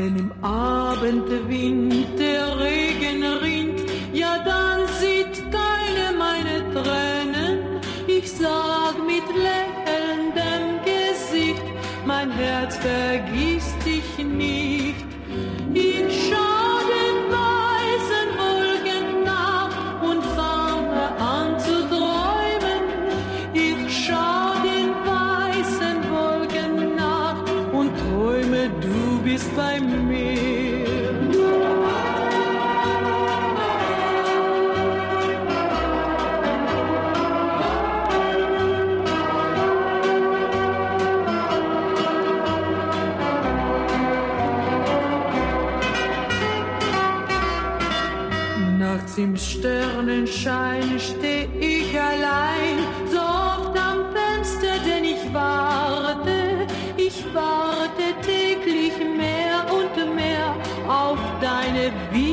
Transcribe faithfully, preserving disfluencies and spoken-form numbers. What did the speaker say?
Wenn im Abendwind der Regen rinnt, ja dann sieht keine meine Tränen. Ich sag mit lächelndem Gesicht, mein Herz vergisst dich nicht. Ich schau den weißen Wolken nach und fange an zu träumen. Ich schau den weißen Wolken nach und träume, du bist bei mir. Nachts im Sternenschein steh ich allein, so oft am Fenster, denn ich warte, ich warte täglich mehr und mehr auf deine Wiederkunft.